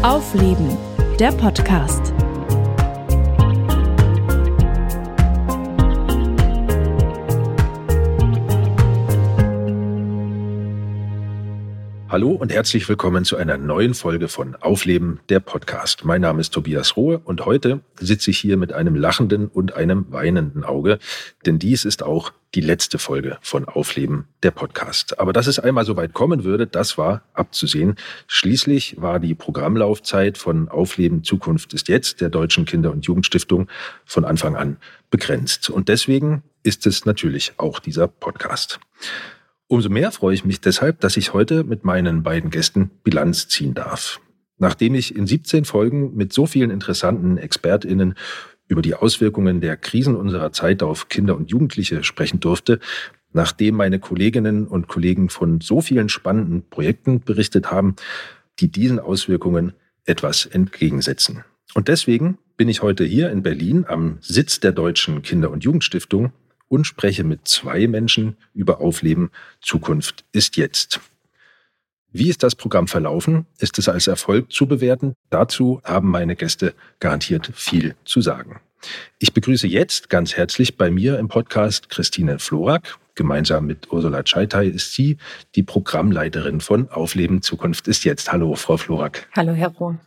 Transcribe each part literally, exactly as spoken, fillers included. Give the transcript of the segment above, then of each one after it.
Aufleben, der Podcast. Hallo und herzlich willkommen zu einer neuen Folge von Aufleben, der Podcast. Mein Name ist Tobias Rohe und heute sitze ich hier mit einem lachenden und einem weinenden Auge, denn dies ist auch die letzte Folge von Aufleben, der Podcast. Aber dass es einmal so weit kommen würde, das war abzusehen. Schließlich war die Programmlaufzeit von Aufleben Zukunft ist jetzt der Deutschen Kinder- und Jugendstiftung von Anfang an begrenzt. Und deswegen ist es natürlich auch dieser Podcast. Umso mehr freue ich mich deshalb, dass ich heute mit meinen beiden Gästen Bilanz ziehen darf. Nachdem ich in siebzehn Folgen mit so vielen interessanten ExpertInnen über die Auswirkungen der Krisen unserer Zeit auf Kinder und Jugendliche sprechen durfte, nachdem meine Kolleginnen und Kollegen von so vielen spannenden Projekten berichtet haben, die diesen Auswirkungen etwas entgegensetzen. Und deswegen bin ich heute hier in Berlin am Sitz der Deutschen Kinder- und Jugendstiftung und spreche mit zwei Menschen über Aufleben Zukunft ist jetzt. Wie ist das Programm verlaufen? Ist es als Erfolg zu bewerten? Dazu haben meine Gäste garantiert viel zu sagen. Ich begrüße jetzt ganz herzlich bei mir im Podcast Christine Florak. Gemeinsam mit Ursula Czaitay ist sie die Programmleiterin von Aufleben Zukunft ist jetzt. Hallo, Frau Florak. Hallo, Herr Rohr.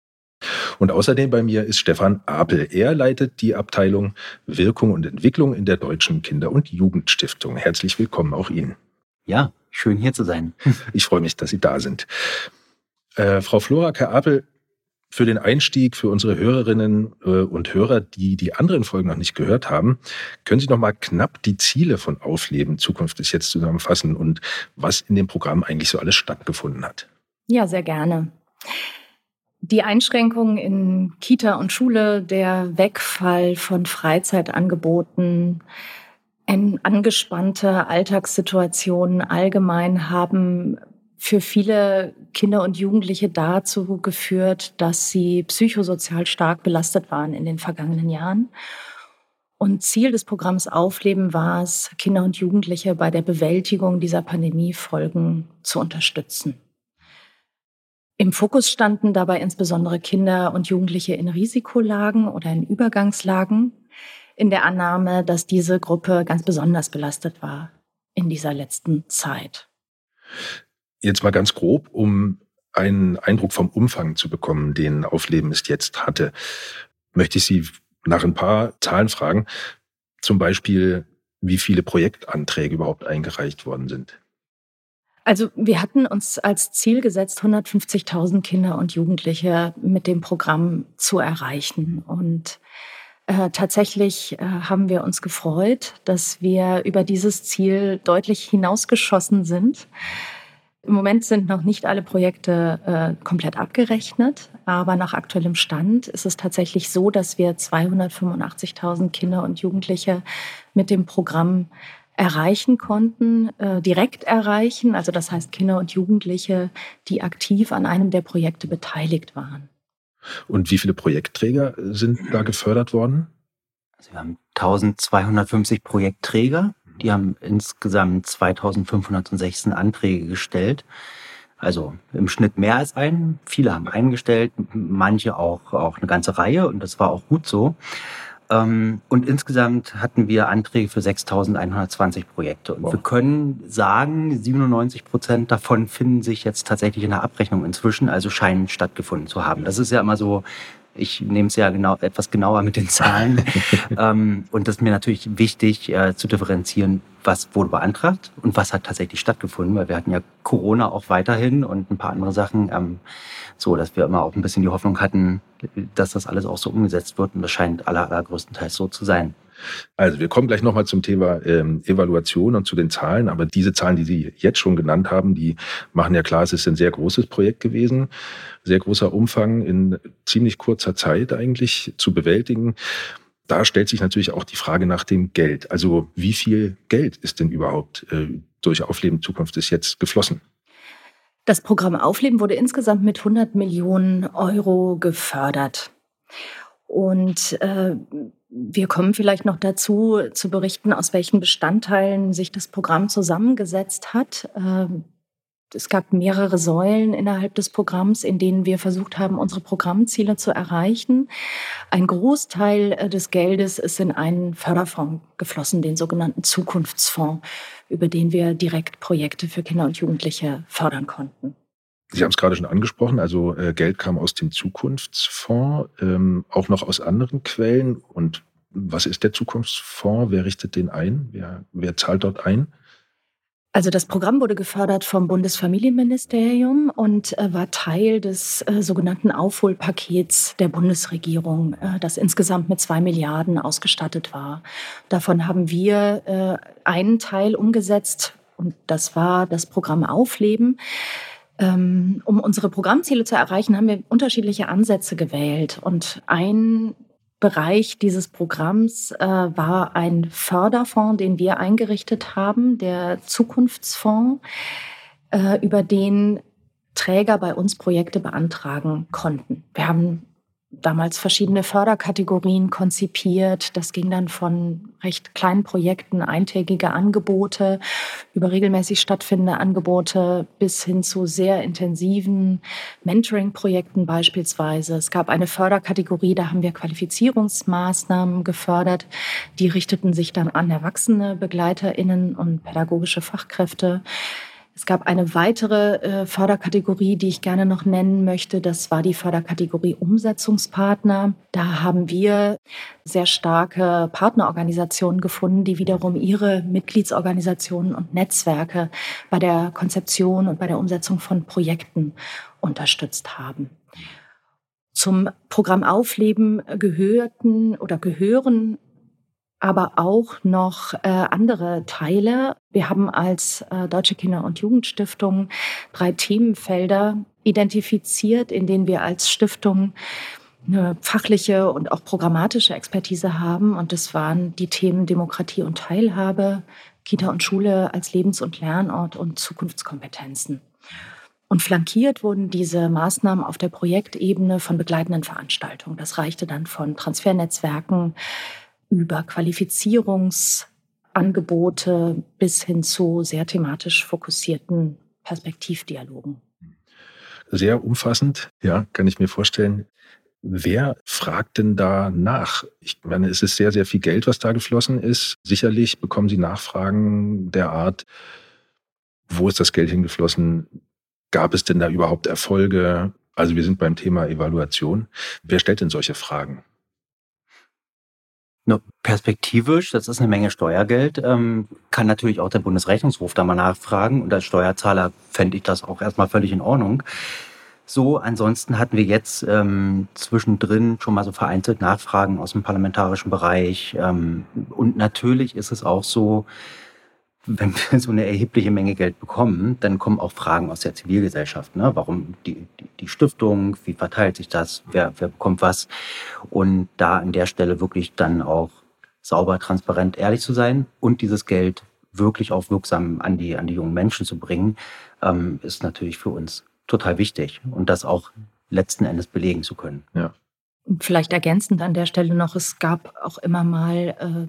Und außerdem bei mir ist Stefan Apel. Er leitet die Abteilung Wirkung und Entwicklung in der Deutschen Kinder- und Jugendstiftung. Herzlich willkommen auch Ihnen. Ja, schön hier zu sein. Ich freue mich, dass Sie da sind. Äh, Frau Florak, Herr Apel, für den Einstieg für unsere Hörerinnen äh, und Hörer, die die anderen Folgen noch nicht gehört haben, können Sie noch mal knapp die Ziele von Aufleben Zukunft ist jetzt zusammenfassen und was in dem Programm eigentlich so alles stattgefunden hat? Ja, sehr gerne. Die Einschränkungen in Kita und Schule, der Wegfall von Freizeitangeboten, angespannte Alltagssituationen allgemein haben für viele Kinder und Jugendliche dazu geführt, dass sie psychosozial stark belastet waren in den vergangenen Jahren. Und Ziel des Programms Aufleben war es, Kinder und Jugendliche bei der Bewältigung dieser Pandemiefolgen zu unterstützen. Im Fokus standen dabei insbesondere Kinder und Jugendliche in Risikolagen oder in Übergangslagen, in der Annahme, dass diese Gruppe ganz besonders belastet war in dieser letzten Zeit. Jetzt mal ganz grob, um einen Eindruck vom Umfang zu bekommen, den Aufleben ist jetzt hatte, möchte ich Sie nach ein paar Zahlen fragen. Zum Beispiel, wie viele Projektanträge überhaupt eingereicht worden sind. Also wir hatten uns als Ziel gesetzt, hundertfünfzigtausend Kinder und Jugendliche mit dem Programm zu erreichen. Und äh, tatsächlich äh, haben wir uns gefreut, dass wir über dieses Ziel deutlich hinausgeschossen sind. Im Moment sind noch nicht alle Projekte äh, komplett abgerechnet, aber nach aktuellem Stand ist es tatsächlich so, dass wir zweihundertfünfundachtzigtausend Kinder und Jugendliche mit dem Programm erreichen konnten, äh, direkt erreichen, also das heißt Kinder und Jugendliche, die aktiv an einem der Projekte beteiligt waren. Und wie viele Projektträger sind da gefördert worden? Also wir haben eintausendzweihundertfünfzig Projektträger, die haben insgesamt zweitausendfünfhundertsechzehn Anträge gestellt. Also im Schnitt mehr als einen. Viele haben einen gestellt, manche auch, auch eine ganze Reihe und das war auch gut so. Und insgesamt hatten wir Anträge für sechstausendeinhundertzwanzig Projekte. Und wow. Wir können sagen, siebenundneunzig Prozent davon finden sich jetzt tatsächlich in der Abrechnung inzwischen, also scheinen stattgefunden zu haben. Das ist ja immer so, ich nehme es ja genau etwas genauer mit den Zahlen. Und das ist mir natürlich wichtig äh, zu differenzieren, was wurde beantragt und was hat tatsächlich stattgefunden, weil wir hatten ja Corona auch weiterhin und ein paar andere Sachen, ähm, so dass wir immer auch ein bisschen die Hoffnung hatten, dass das alles auch so umgesetzt wird und das scheint aller, allergrößtenteils so zu sein. Also wir kommen gleich nochmal zum Thema ähm, Evaluation und zu den Zahlen, aber diese Zahlen, die Sie jetzt schon genannt haben, die machen ja klar, es ist ein sehr großes Projekt gewesen, sehr großer Umfang in ziemlich kurzer Zeit eigentlich zu bewältigen. Da stellt sich natürlich auch die Frage nach dem Geld. Also wie viel Geld ist denn überhaupt äh, durch Aufleben Zukunft ist jetzt geflossen? Das Programm Aufleben wurde insgesamt mit hundert Millionen Euro gefördert. Und äh, wir kommen vielleicht noch dazu, zu berichten, aus welchen Bestandteilen sich das Programm zusammengesetzt hat. Äh, Es gab mehrere Säulen innerhalb des Programms, in denen wir versucht haben, unsere Programmziele zu erreichen. Ein Großteil des Geldes ist in einen Förderfonds geflossen, den sogenannten Zukunftsfonds, über den wir direkt Projekte für Kinder und Jugendliche fördern konnten. Sie haben es gerade schon angesprochen, also äh, Geld kam aus dem Zukunftsfonds, ähm, auch noch aus anderen Quellen. Und was ist der Zukunftsfonds? Wer richtet den ein? Wer, wer zahlt dort ein? Also das Programm wurde gefördert vom Bundesfamilienministerium und äh, war Teil des äh, sogenannten Aufholpakets der Bundesregierung, äh, das insgesamt mit zwei Milliarden ausgestattet war. Davon haben wir äh, einen Teil umgesetzt und das war das Programm Aufleben. Ähm, um unsere Programmziele zu erreichen, haben wir unterschiedliche Ansätze gewählt und ein Bereich dieses Programms äh, war ein Förderfonds, den wir eingerichtet haben, der Zukunftsfonds, äh, über den Träger bei uns Projekte beantragen konnten. Wir haben damals verschiedene Förderkategorien konzipiert. Das ging dann von recht kleinen Projekten, eintägige Angebote, über regelmäßig stattfindende Angebote bis hin zu sehr intensiven Mentoring-Projekten beispielsweise. Es gab eine Förderkategorie, da haben wir Qualifizierungsmaßnahmen gefördert. Die richteten sich dann an erwachsene BegleiterInnen und pädagogische Fachkräfte. Es gab eine weitere äh, Förderkategorie, die ich gerne noch nennen möchte. Das war die Förderkategorie Umsetzungspartner. Da haben wir sehr starke Partnerorganisationen gefunden, die wiederum ihre Mitgliedsorganisationen und Netzwerke bei der Konzeption und bei der Umsetzung von Projekten unterstützt haben. Zum Programm Aufleben gehörten oder gehören aber auch noch äh, andere Teile. Wir haben als äh, Deutsche Kinder- und Jugendstiftung drei Themenfelder identifiziert, in denen wir als Stiftung eine fachliche und auch programmatische Expertise haben. Und das waren die Themen Demokratie und Teilhabe, Kita und Schule als Lebens- und Lernort und Zukunftskompetenzen. Und flankiert wurden diese Maßnahmen auf der Projektebene von begleitenden Veranstaltungen. Das reichte dann von Transfernetzwerken über Qualifizierungsangebote bis hin zu sehr thematisch fokussierten Perspektivdialogen. Sehr umfassend, ja, kann ich mir vorstellen. Wer fragt denn da nach? Ich meine, es ist sehr, sehr viel Geld, was da geflossen ist. Sicherlich bekommen Sie Nachfragen der Art, wo ist das Geld hingeflossen? Gab es denn da überhaupt Erfolge? Also wir sind beim Thema Evaluation. Wer stellt denn solche Fragen? No, perspektivisch, das ist eine Menge Steuergeld, ähm, kann natürlich auch der Bundesrechnungshof da mal nachfragen. Und als Steuerzahler fände ich das auch erstmal völlig in Ordnung. So, ansonsten hatten wir jetzt ähm, zwischendrin schon mal so vereinzelt Nachfragen aus dem parlamentarischen Bereich. Ähm, und natürlich ist es auch so, wenn wir so eine erhebliche Menge Geld bekommen, dann kommen auch Fragen aus der Zivilgesellschaft. Ne? Warum die, die, die Stiftung, wie verteilt sich das, wer, wer bekommt was? Und da an der Stelle wirklich dann auch sauber, transparent, ehrlich zu sein und dieses Geld wirklich auch wirksam an die, an die jungen Menschen zu bringen, ähm, ist natürlich für uns total wichtig und das auch letzten Endes belegen zu können. Ja. Und vielleicht ergänzend an der Stelle noch, es gab auch immer mal äh,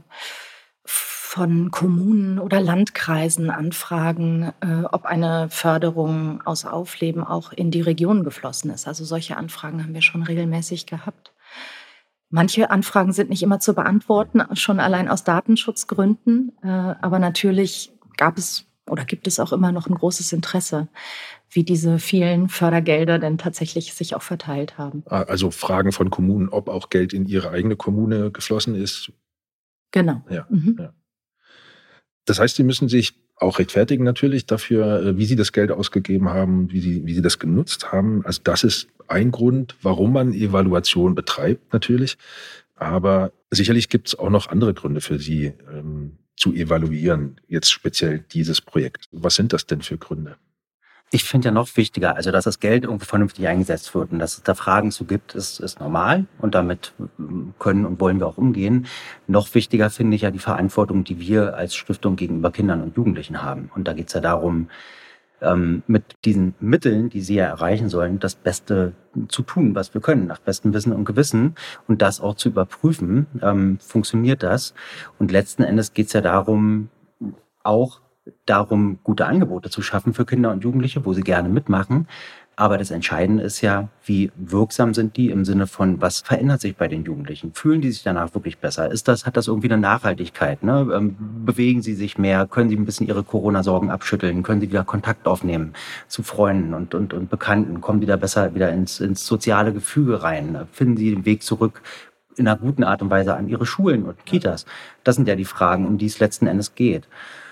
von Kommunen oder Landkreisen Anfragen, äh, ob eine Förderung aus Aufleben auch in die Region geflossen ist. Also solche Anfragen haben wir schon regelmäßig gehabt. Manche Anfragen sind nicht immer zu beantworten, schon allein aus Datenschutzgründen. Äh, aber natürlich gab es oder gibt es auch immer noch ein großes Interesse, wie diese vielen Fördergelder denn tatsächlich sich auch verteilt haben. Also Fragen von Kommunen, ob auch Geld in ihre eigene Kommune geflossen ist. Genau. Ja, mhm. ja. Das heißt, Sie müssen sich auch rechtfertigen natürlich dafür, wie Sie das Geld ausgegeben haben, wie Sie, wie Sie das genutzt haben. Also das ist ein Grund, warum man Evaluation betreibt natürlich. Aber sicherlich gibt es auch noch andere Gründe für Sie ähm, zu evaluieren, jetzt speziell dieses Projekt. Was sind das denn für Gründe? Ich finde ja noch wichtiger, also dass das Geld irgendwie vernünftig eingesetzt wird und dass es da Fragen zu gibt, ist, ist normal und damit können und wollen wir auch umgehen. Noch wichtiger finde ich ja die Verantwortung, die wir als Stiftung gegenüber Kindern und Jugendlichen haben. Und da geht es ja darum, ähm, mit diesen Mitteln, die sie ja erreichen sollen, das Beste zu tun, was wir können, nach bestem Wissen und Gewissen und das auch zu überprüfen, ähm, funktioniert das. Und letzten Endes geht es ja darum, auch darum, gute Angebote zu schaffen für Kinder und Jugendliche, wo sie gerne mitmachen. Aber das Entscheidende ist ja, wie wirksam sind die im Sinne von, was verändert sich bei den Jugendlichen? Fühlen die sich danach wirklich besser? Ist das, hat das irgendwie eine Nachhaltigkeit? Ne? Ähm, bewegen sie sich mehr? Können sie ein bisschen ihre Corona-Sorgen abschütteln? Können sie wieder Kontakt aufnehmen zu Freunden und, und, und Bekannten? Kommen die da besser wieder ins, ins soziale Gefüge rein? Finden sie den Weg zurück in einer guten Art und Weise an ihre Schulen und Kitas? Das sind ja die Fragen, um die es letzten Endes geht.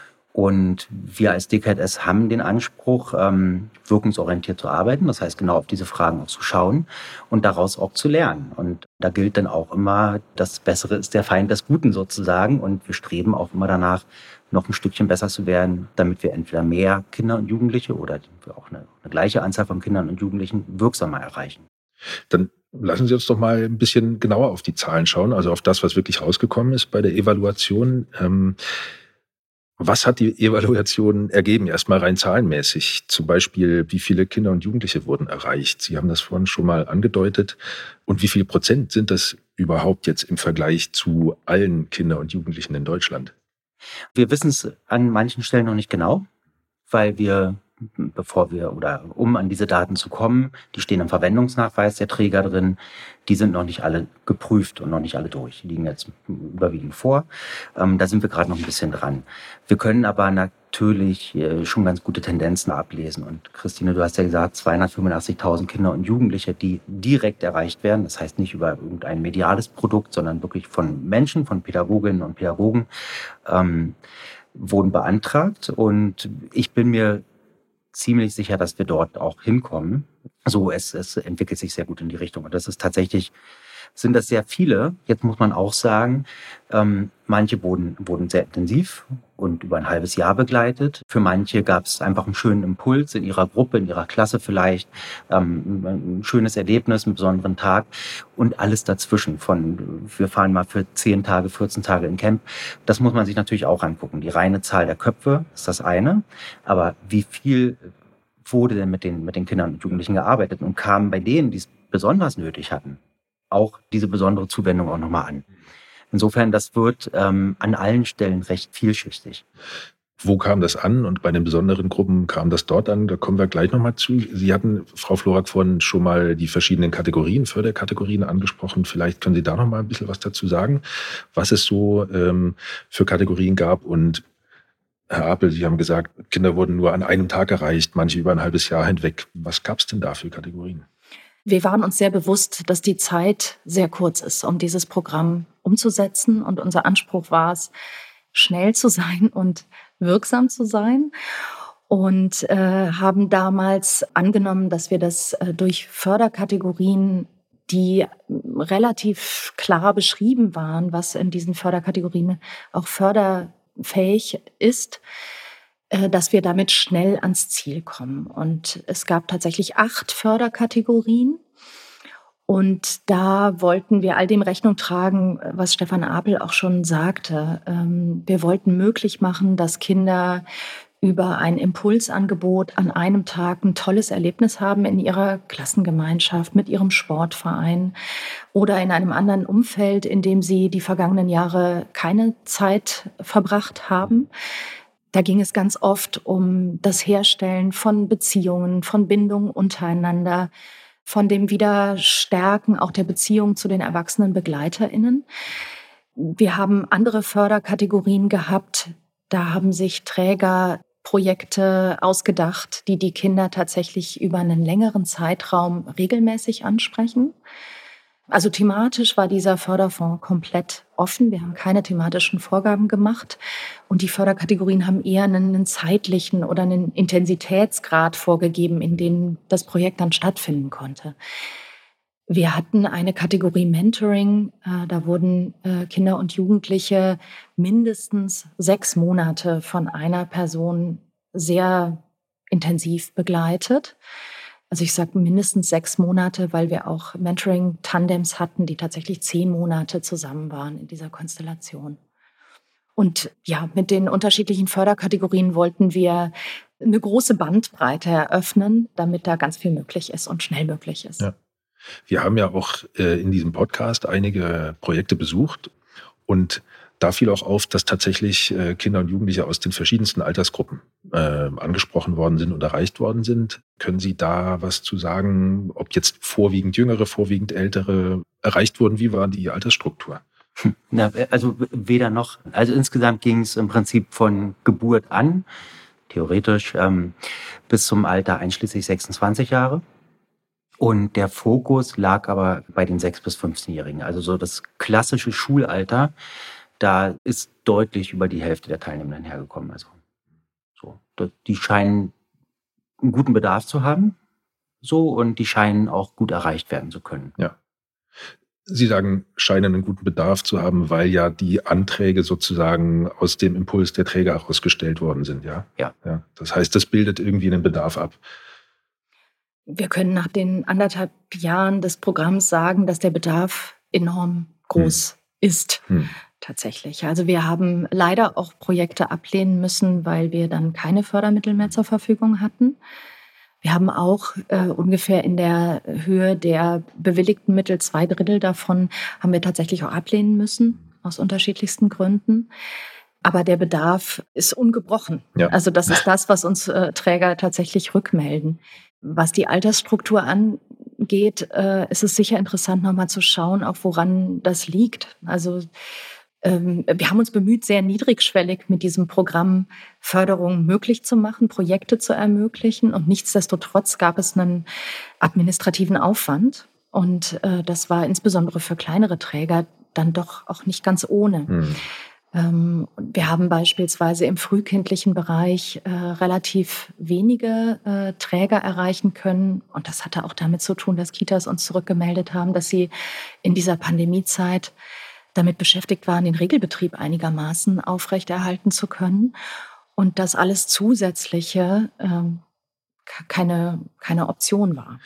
Und wir als D K S haben den Anspruch, ähm, wirkungsorientiert zu arbeiten. Das heißt, genau auf diese Fragen auch zu schauen und daraus auch zu lernen. Und da gilt dann auch immer, das Bessere ist der Feind des Guten sozusagen. Und wir streben auch immer danach, noch ein Stückchen besser zu werden, damit wir entweder mehr Kinder und Jugendliche oder auch eine, eine gleiche Anzahl von Kindern und Jugendlichen wirksamer erreichen. Dann lassen Sie uns doch mal ein bisschen genauer auf die Zahlen schauen, also auf das, was wirklich rausgekommen ist bei der Evaluation. Ähm, Was hat die Evaluation ergeben? Erstmal rein zahlenmäßig. Zum Beispiel, wie viele Kinder und Jugendliche wurden erreicht? Sie haben das vorhin schon mal angedeutet. Und wie viel Prozent sind das überhaupt jetzt im Vergleich zu allen Kindern und Jugendlichen in Deutschland? Wir wissen es an manchen Stellen noch nicht genau, weil wir, bevor wir oder um an diese Daten zu kommen, die stehen im Verwendungsnachweis der Träger drin, die sind noch nicht alle geprüft und noch nicht alle durch. Die liegen jetzt überwiegend vor. Ähm, da sind wir gerade noch ein bisschen dran. Wir können aber natürlich äh, schon ganz gute Tendenzen ablesen. Und Christine, du hast ja gesagt, zweihundertfünfundachtzigtausend Kinder und Jugendliche, die direkt erreicht werden. Das heißt nicht über irgendein mediales Produkt, sondern wirklich von Menschen, von Pädagoginnen und Pädagogen, ähm, wurden beantragt. Und ich bin mir ziemlich sicher, dass wir dort auch hinkommen. So, es, es entwickelt sich sehr gut in die Richtung. Und das ist tatsächlich, sind das sehr viele. Jetzt muss man auch sagen, ähm, manche wurden, wurden sehr intensiv und über ein halbes Jahr begleitet. Für manche gab es einfach einen schönen Impuls in ihrer Gruppe, in ihrer Klasse vielleicht, ähm, ein schönes Erlebnis, einen besonderen Tag und alles dazwischen. Von, wir fahren mal für zehn Tage, vierzehn Tage in Camp. Das muss man sich natürlich auch angucken. Die reine Zahl der Köpfe ist das eine, aber wie viel wurde denn mit den, mit den Kindern und Jugendlichen gearbeitet und kamen bei denen, die es besonders nötig hatten, auch diese besondere Zuwendung auch nochmal an. Insofern, das wird ähm, an allen Stellen recht vielschichtig. Wo kam das an und bei den besonderen Gruppen kam das dort an? Da kommen wir gleich nochmal zu. Sie hatten, Frau Florak, vorhin schon mal die verschiedenen Kategorien, Förderkategorien angesprochen. Vielleicht können Sie da nochmal ein bisschen was dazu sagen, was es so ähm, für Kategorien gab. Und Herr Apel, Sie haben gesagt, Kinder wurden nur an einem Tag erreicht, manche über ein halbes Jahr hinweg. Was gab es denn da für Kategorien? Wir waren uns sehr bewusst, dass die Zeit sehr kurz ist, um dieses Programm umzusetzen. Und unser Anspruch war es, schnell zu sein und wirksam zu sein. Und äh, haben damals angenommen, dass wir das äh, durch Förderkategorien, die relativ klar beschrieben waren, was in diesen Förderkategorien auch förderfähig ist, dass wir damit schnell ans Ziel kommen. Und es gab tatsächlich acht Förderkategorien. Und da wollten wir all dem Rechnung tragen, was Stefan Apel auch schon sagte. Wir wollten möglich machen, dass Kinder über ein Impulsangebot an einem Tag ein tolles Erlebnis haben in ihrer Klassengemeinschaft, mit ihrem Sportverein oder in einem anderen Umfeld, in dem sie die vergangenen Jahre keine Zeit verbracht haben. Da ging es ganz oft um das Herstellen von Beziehungen, von Bindungen untereinander, von dem Wiederstärken auch der Beziehung zu den erwachsenen BegleiterInnen. Wir haben andere Förderkategorien gehabt. Da haben sich Träger Projekte ausgedacht, die die Kinder tatsächlich über einen längeren Zeitraum regelmäßig ansprechen. Also thematisch war dieser Förderfonds komplett offen. Wir haben keine thematischen Vorgaben gemacht. Und die Förderkategorien haben eher einen zeitlichen oder einen Intensitätsgrad vorgegeben, in dem das Projekt dann stattfinden konnte. Wir hatten eine Kategorie Mentoring. Da wurden Kinder und Jugendliche mindestens sechs Monate von einer Person sehr intensiv begleitet. Also ich sage mindestens sechs Monate, weil wir auch Mentoring-Tandems hatten, die tatsächlich zehn Monate zusammen waren in dieser Konstellation. Und ja, mit den unterschiedlichen Förderkategorien wollten wir eine große Bandbreite eröffnen, damit da ganz viel möglich ist und schnell möglich ist. Ja. Wir haben ja auch äh, in diesem Podcast einige Projekte besucht und Da fiel auch auf, dass tatsächlich äh, Kinder und Jugendliche aus den verschiedensten Altersgruppen äh, angesprochen worden sind und erreicht worden sind. Können Sie da was zu sagen, ob jetzt vorwiegend Jüngere, vorwiegend Ältere erreicht wurden? Wie war die Altersstruktur? Na, also weder noch. Also insgesamt ging es im Prinzip von Geburt an, theoretisch, ähm, bis zum Alter einschließlich sechsundzwanzig Jahre. Und der Fokus lag aber bei den sechs- bis fünfzehnjährigen. Also so das klassische Schulalter, da ist deutlich über die Hälfte der Teilnehmenden hergekommen. Also so, die scheinen einen guten Bedarf zu haben, so, und die scheinen auch gut erreicht werden zu können. Ja. Sie sagen, scheinen einen guten Bedarf zu haben, weil ja die Anträge sozusagen aus dem Impuls der Träger herausgestellt worden sind, ja? Ja. Ja. Das heißt, das bildet irgendwie einen Bedarf ab. Wir können nach den anderthalb Jahren des Programms sagen, dass der Bedarf enorm groß hm. ist. Hm. Tatsächlich. Also wir haben leider auch Projekte ablehnen müssen, weil wir dann keine Fördermittel mehr zur Verfügung hatten. Wir haben auch äh, ungefähr in der Höhe der bewilligten Mittel, zwei Drittel davon haben wir tatsächlich auch ablehnen müssen, aus unterschiedlichsten Gründen. Aber der Bedarf ist ungebrochen. Ja. Also das ist das, was uns äh, Träger tatsächlich rückmelden. Was die Altersstruktur angeht, äh, ist es sicher interessant, nochmal zu schauen, auch woran das liegt. Also wir haben uns bemüht, sehr niedrigschwellig mit diesem Programm Förderung möglich zu machen, Projekte zu ermöglichen. Und nichtsdestotrotz gab es einen administrativen Aufwand. Und äh, das war insbesondere für kleinere Träger dann doch auch nicht ganz ohne. Mhm. Ähm, wir haben beispielsweise im frühkindlichen Bereich äh, relativ wenige äh, Träger erreichen können. Und das hatte auch damit zu tun, dass Kitas uns zurückgemeldet haben, dass sie in dieser Pandemiezeit damit beschäftigt waren, den Regelbetrieb einigermaßen aufrechterhalten zu können. Und dass alles Zusätzliche ähm, keine, keine Option war.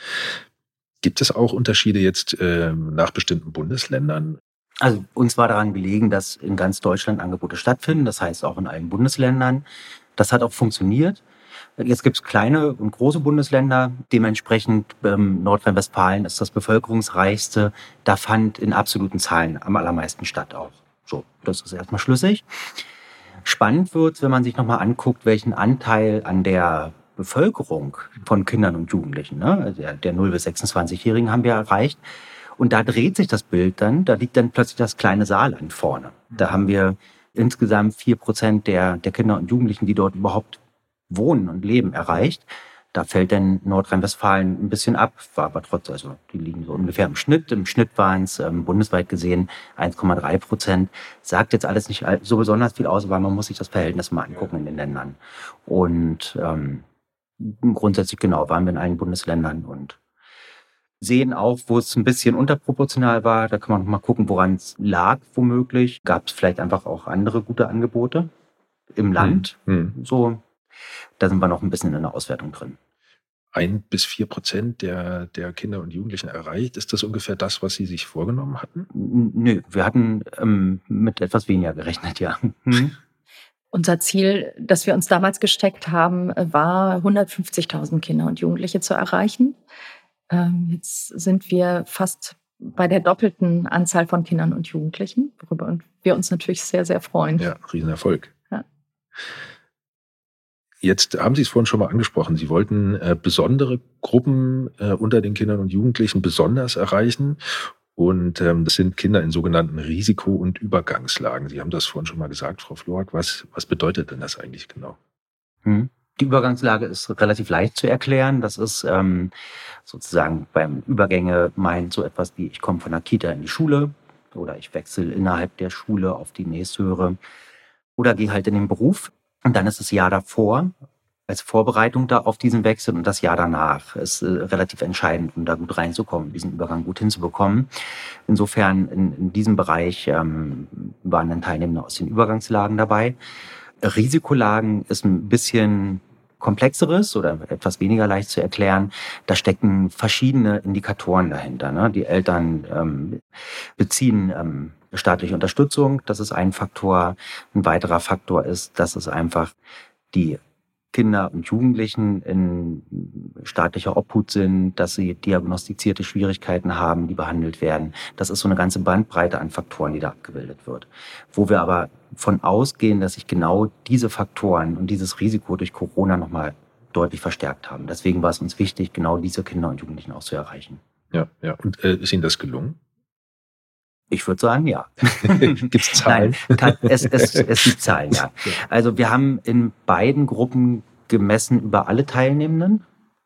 Gibt es auch Unterschiede jetzt äh, nach bestimmten Bundesländern? Also uns war daran gelegen, dass in ganz Deutschland Angebote stattfinden, das heißt auch in allen Bundesländern. Das hat auch funktioniert. Jetzt gibt es kleine und große Bundesländer. Dementsprechend ähm, Nordrhein-Westfalen ist das bevölkerungsreichste. Da fand in absoluten Zahlen am allermeisten statt auch. So, das ist erstmal schlüssig. Spannend wird, wenn man sich nochmal anguckt, welchen Anteil an der Bevölkerung von Kindern und Jugendlichen, ne, der, der null- bis sechsundzwanzigjährigen haben wir erreicht. Und da dreht sich das Bild dann, da liegt dann plötzlich das kleine Saarland vorne. Da haben wir insgesamt vier Prozent der, der Kinder und Jugendlichen, die dort überhaupt wohnen und leben, erreicht. Da fällt dann Nordrhein-Westfalen ein bisschen ab, war aber trotzdem, also die liegen so ungefähr im Schnitt. Im Schnitt waren es ähm, bundesweit gesehen eins Komma drei Prozent. Sagt jetzt alles nicht so besonders viel aus, aber man muss sich das Verhältnis mal angucken in den Ländern. Und ähm, grundsätzlich genau waren wir in allen Bundesländern und sehen auch, wo es ein bisschen unterproportional war. Da kann man noch mal gucken, woran es lag, womöglich. Gab es vielleicht einfach auch andere gute Angebote im Land. Hm. So, da sind wir noch ein bisschen in der Auswertung drin. Ein bis vier Prozent der, der Kinder und Jugendlichen erreicht. Ist das ungefähr das, was Sie sich vorgenommen hatten? Nö, wir hatten ähm, mit etwas weniger gerechnet, ja. Hm. Unser Ziel, das wir uns damals gesteckt haben, war hundertfünfzigtausend Kinder und Jugendliche zu erreichen. Ähm, jetzt sind wir fast bei der doppelten Anzahl von Kindern und Jugendlichen, worüber wir uns natürlich sehr, sehr freuen. Ja, Riesenerfolg. Ja. Jetzt haben Sie es vorhin schon mal angesprochen. Sie wollten äh, besondere Gruppen äh, unter den Kindern und Jugendlichen besonders erreichen. Und ähm, das sind Kinder in sogenannten Risiko- und Übergangslagen. Sie haben das vorhin schon mal gesagt, Frau Floak. Was, was bedeutet denn das eigentlich genau? Hm. Die Übergangslage ist relativ leicht zu erklären. Das ist ähm, sozusagen beim Übergänge meint so etwas wie, ich komme von der Kita in die Schule oder ich wechsle innerhalb der Schule auf die nächsthöhere oder gehe halt in den Beruf. Und dann ist das Jahr davor als Vorbereitung da auf diesen Wechsel und das Jahr danach ist äh, relativ entscheidend, um da gut reinzukommen, diesen Übergang gut hinzubekommen. Insofern in, in diesem Bereich ähm, waren dann Teilnehmer aus den Übergangslagen dabei. Risikolagen ist ein bisschen komplexeres oder etwas weniger leicht zu erklären. Da stecken verschiedene Indikatoren dahinter. Ne? Die Eltern ähm, beziehen ähm, staatliche Unterstützung. Das ist ein Faktor. Ein weiterer Faktor ist, dass es einfach die Kinder und Jugendlichen in staatlicher Obhut sind, dass sie diagnostizierte Schwierigkeiten haben, die behandelt werden. Das ist so eine ganze Bandbreite an Faktoren, die da abgebildet wird. Wo wir aber von ausgehen, dass sich genau diese Faktoren und dieses Risiko durch Corona nochmal deutlich verstärkt haben. Deswegen war es uns wichtig, genau diese Kinder und Jugendlichen auch zu erreichen. Ja, ja. Und äh, ist Ihnen das gelungen? Ich würde sagen, ja. Gibt es Zahlen? Nein, es, es, es gibt Zahlen, ja. Also wir haben in beiden Gruppen gemessen über alle Teilnehmenden,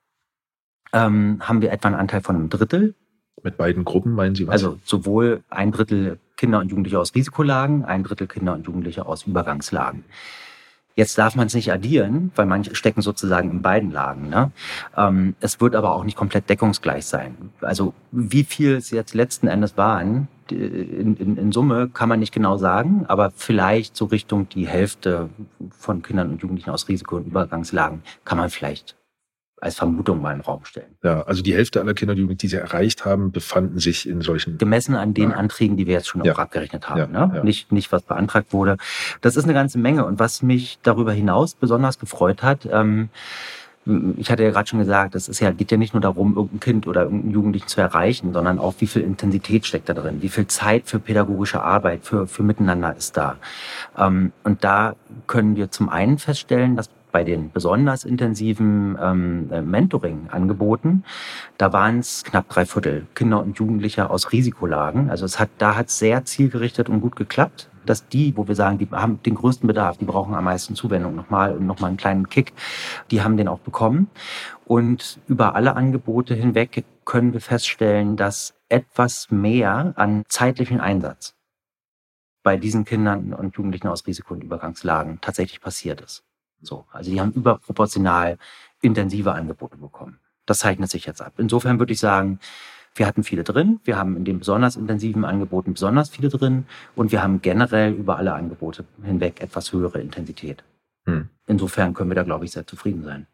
ähm, haben wir etwa einen Anteil von einem Drittel. Mit beiden Gruppen meinen Sie was? Also sowohl ein Drittel Kinder und Jugendliche aus Risikolagen, ein Drittel Kinder und Jugendliche aus Übergangslagen. Jetzt darf man es nicht addieren, weil manche stecken sozusagen in beiden Lagen. Ne? Ähm, es wird aber auch nicht komplett deckungsgleich sein. Also wie viel es jetzt letzten Endes waren, in, in, in Summe kann man nicht genau sagen, aber vielleicht so Richtung die Hälfte von Kindern und Jugendlichen aus Risiko- und Übergangslagen kann man vielleicht als Vermutung mal in den Raum stellen. Ja, also die Hälfte aller Kinder und Jugendlichen, die sie erreicht haben, befanden sich in solchen... Gemessen an den ja. Anträgen, die wir jetzt schon ja. auch abgerechnet haben. Ja. Ne? Ja. Nicht, nicht, was beantragt wurde. Das ist eine ganze Menge. Und was mich darüber hinaus besonders gefreut hat, ähm, ich hatte ja gerade schon gesagt, es ist ja, geht ja nicht nur darum, irgendein Kind oder irgendeinen Jugendlichen zu erreichen, sondern auch, wie viel Intensität steckt da drin, wie viel Zeit für pädagogische Arbeit, für, für Miteinander ist da. Ähm, und da können wir zum einen feststellen, dass bei den besonders intensiven ähm, Mentoring-Angeboten, da waren es knapp drei Viertel Kinder und Jugendliche aus Risikolagen. Also es hat, da hat es sehr zielgerichtet und gut geklappt, dass die, wo wir sagen, die haben den größten Bedarf, die brauchen am meisten Zuwendung nochmal und nochmal einen kleinen Kick, die haben den auch bekommen. Und über alle Angebote hinweg können wir feststellen, dass etwas mehr an zeitlichen Einsatz bei diesen Kindern und Jugendlichen aus Risiko- und Übergangslagen tatsächlich passiert ist. So, also die haben überproportional intensive Angebote bekommen. Das zeichnet sich jetzt ab. Insofern würde ich sagen, wir hatten viele drin, wir haben in den besonders intensiven Angeboten besonders viele drin und wir haben generell über alle Angebote hinweg etwas höhere Intensität. Hm. Insofern können wir da, glaube ich, sehr zufrieden sein.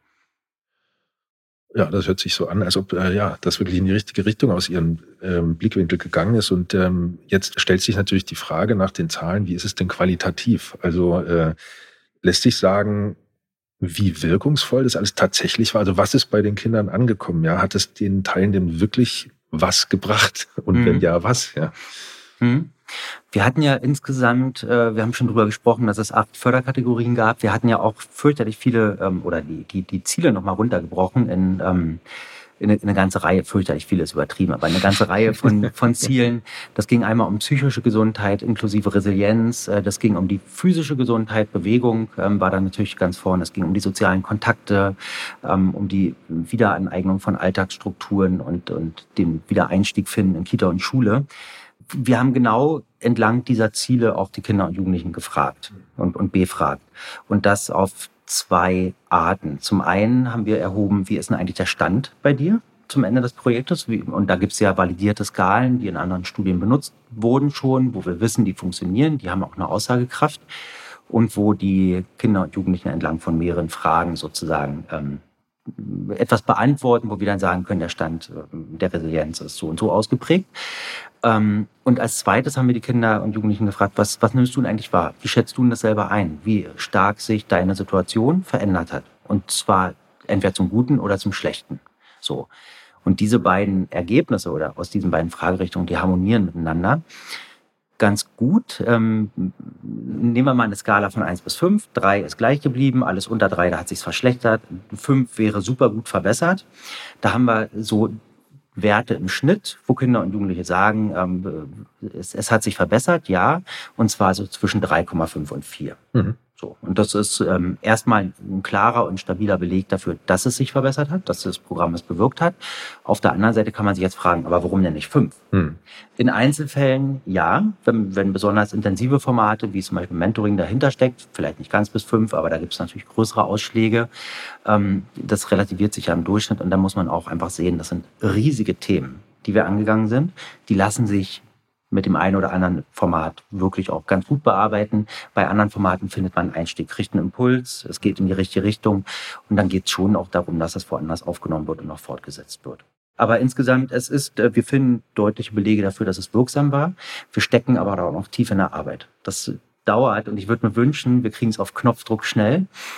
Ja, das hört sich so an, als ob äh, ja, das wirklich in die richtige Richtung aus Ihrem ähm, Blickwinkel gegangen ist. Und ähm, jetzt stellt sich natürlich die Frage nach den Zahlen, wie ist es denn qualitativ? Also äh, lässt sich sagen, wie wirkungsvoll das alles tatsächlich war? Also was ist bei den Kindern angekommen? Ja, hat es den Teilnehmenden wirklich was gebracht? Und mhm. wenn ja, was? Ja. Mhm. Wir hatten ja insgesamt, äh, wir haben schon drüber gesprochen, dass es acht Förderkategorien gab. Wir hatten ja auch fürchterlich viele, ähm, oder die, die, die Ziele nochmal runtergebrochen in, ähm, in, eine, in eine ganze Reihe, fürchterlich viele ist übertrieben, aber eine ganze Reihe von, von Zielen. Das ging einmal um psychische Gesundheit inklusive Resilienz. Äh, das ging um die physische Gesundheit, Bewegung ähm, war da natürlich ganz vorne. Es ging um die sozialen Kontakte, ähm, um die Wiederaneignung von Alltagsstrukturen und, und den Wiedereinstieg finden in Kita und Schule. Wir haben genau entlang dieser Ziele auch die Kinder und Jugendlichen gefragt und, und befragt. Und das auf zwei Arten. Zum einen haben wir erhoben, wie ist denn eigentlich der Stand bei dir zum Ende des Projektes? Und da gibt es ja validierte Skalen, die in anderen Studien benutzt wurden schon, wo wir wissen, die funktionieren, die haben auch eine Aussagekraft. Und wo die Kinder und Jugendlichen entlang von mehreren Fragen sozusagen ähm, etwas beantworten, wo wir dann sagen können, der Stand der Resilienz ist so und so ausgeprägt. Und als zweites haben wir die Kinder und Jugendlichen gefragt, was, was nimmst du denn eigentlich wahr? Wie schätzt du denn das selber ein? Wie stark sich deine Situation verändert hat? Und zwar entweder zum Guten oder zum Schlechten. So. Und diese beiden Ergebnisse oder aus diesen beiden Fragerichtungen, die harmonieren miteinander ganz gut. Ähm, nehmen wir mal eine Skala von eins bis fünf. drei ist gleich geblieben, alles unter drei, da hat sich's verschlechtert. fünf wäre super gut verbessert. Da haben wir so Werte im Schnitt, wo Kinder und Jugendliche sagen, ähm, es, es hat sich verbessert, ja, und zwar so zwischen drei Komma fünf und vier. Mhm. So. Und das ist ähm, erstmal ein klarer und stabiler Beleg dafür, dass es sich verbessert hat, dass das Programm es bewirkt hat. Auf der anderen Seite kann man sich jetzt fragen, aber warum denn nicht fünf? Mhm. In Einzelfällen ja, wenn, wenn besonders intensive Formate, wie zum Beispiel Mentoring dahinter steckt, vielleicht nicht ganz bis fünf, aber da gibt es natürlich größere Ausschläge. Ähm, das relativiert sich ja im Durchschnitt und da muss man auch einfach sehen, das sind riesige Themen, die wir angegangen sind. Die lassen sich mit dem einen oder anderen Format wirklich auch ganz gut bearbeiten. Bei anderen Formaten findet man einen Einstieg, kriegt einen Impuls, es geht in die richtige Richtung und dann geht es schon auch darum, dass es woanders aufgenommen wird und auch fortgesetzt wird. Aber insgesamt, es ist, wir finden deutliche Belege dafür, dass es wirksam war. Wir stecken aber auch noch tief in der Arbeit. Das dauert und ich würde mir wünschen, wir kriegen es auf Knopfdruck schnell. Hm.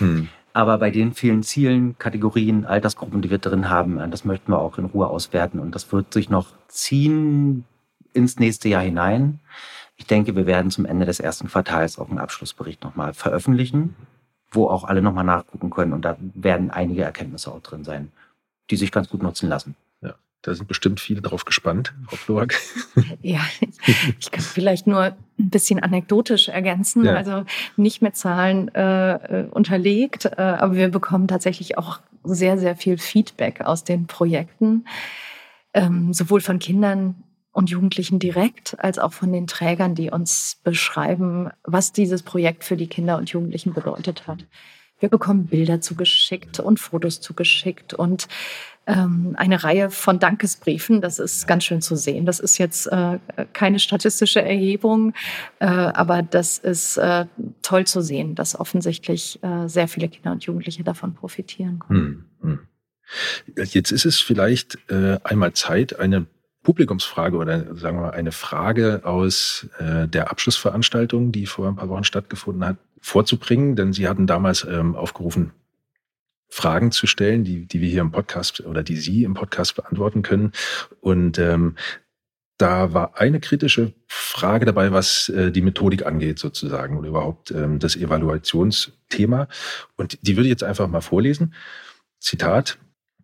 Aber bei den vielen Zielen, Kategorien, Altersgruppen, die wir drin haben, das möchten wir auch in Ruhe auswerten. Und das wird sich noch ziehen ins nächste Jahr hinein. Ich denke, wir werden zum Ende des ersten Quartals auch einen Abschlussbericht nochmal veröffentlichen, wo auch alle nochmal nachgucken können. Und da werden einige Erkenntnisse auch drin sein, die sich ganz gut nutzen lassen. Ja, da sind bestimmt viele drauf gespannt, Frau Florak. Ja, ich kann vielleicht nur ein bisschen anekdotisch ergänzen, ja. Also nicht mit Zahlen äh, unterlegt, äh, aber wir bekommen tatsächlich auch sehr, sehr viel Feedback aus den Projekten, ähm, sowohl von Kindern und Jugendlichen direkt, als auch von den Trägern, die uns beschreiben, was dieses Projekt für die Kinder und Jugendlichen bedeutet hat. Wir bekommen Bilder zugeschickt und Fotos zugeschickt und ähm, eine Reihe von Dankesbriefen. Das ist ganz schön zu sehen. Das ist jetzt äh, keine statistische Erhebung, äh, aber das ist äh, toll zu sehen, dass offensichtlich äh, sehr viele Kinder und Jugendliche davon profitieren können. Hm, hm. Jetzt ist es vielleicht äh, einmal Zeit, eine Publikumsfrage oder sagen wir mal eine Frage aus äh, der Abschlussveranstaltung, die vor ein paar Wochen stattgefunden hat, vorzubringen, denn Sie hatten damals ähm, aufgerufen, Fragen zu stellen, die, die wir hier im Podcast oder die Sie im Podcast beantworten können. Und ähm, da war eine kritische Frage dabei, was äh, die Methodik angeht sozusagen oder überhaupt ähm, das Evaluationsthema. Und die würde ich jetzt einfach mal vorlesen. Zitat: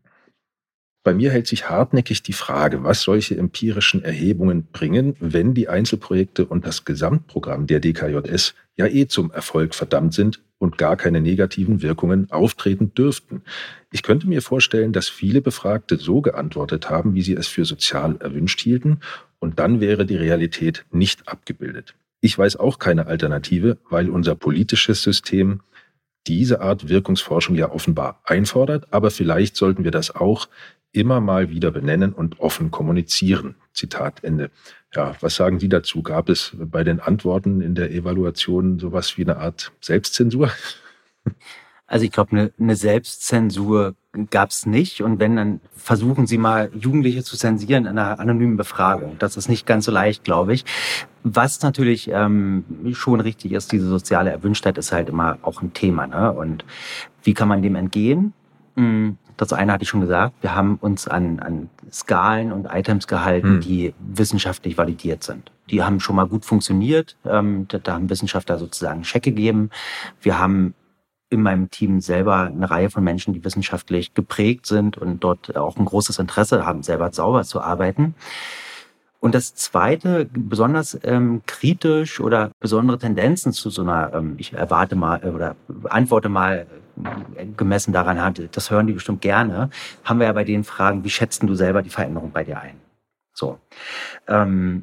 Bei mir hält sich hartnäckig die Frage, was solche empirischen Erhebungen bringen, wenn die Einzelprojekte und das Gesamtprogramm der D K J S ja eh zum Erfolg verdammt sind und gar keine negativen Wirkungen auftreten dürften. Ich könnte mir vorstellen, dass viele Befragte so geantwortet haben, wie sie es für sozial erwünscht hielten, und dann wäre die Realität nicht abgebildet. Ich weiß auch keine Alternative, weil unser politisches System diese Art Wirkungsforschung ja offenbar einfordert, aber vielleicht sollten wir das auch immer mal wieder benennen und offen kommunizieren. Zitat Ende. Ja, was sagen Sie dazu? Gab es bei den Antworten in der Evaluation sowas wie eine Art Selbstzensur? Also ich glaube, eine, eine Selbstzensur gab es nicht. Und wenn, dann versuchen Sie mal, Jugendliche zu zensieren in einer anonymen Befragung. Das ist nicht ganz so leicht, glaube ich. Was natürlich ähm, schon richtig ist, diese soziale Erwünschtheit ist halt immer auch ein Thema. Ne? Und wie kann man dem entgehen? Das eine hatte ich schon gesagt. Wir haben uns an, an Skalen und Items gehalten, hm. die wissenschaftlich validiert sind. Die haben schon mal gut funktioniert. Ähm, da, da haben Wissenschaftler sozusagen Check gegeben. Wir haben in meinem Team selber eine Reihe von Menschen, die wissenschaftlich geprägt sind und dort auch ein großes Interesse haben, selber sauber zu arbeiten. Und das Zweite, besonders ähm, kritisch oder besondere Tendenzen zu so einer, ähm, ich erwarte mal oder antworte mal äh, gemessen daran, das hören die bestimmt gerne, haben wir ja bei den Fragen, wie schätzt du selber die Veränderung bei dir ein? So. Ähm,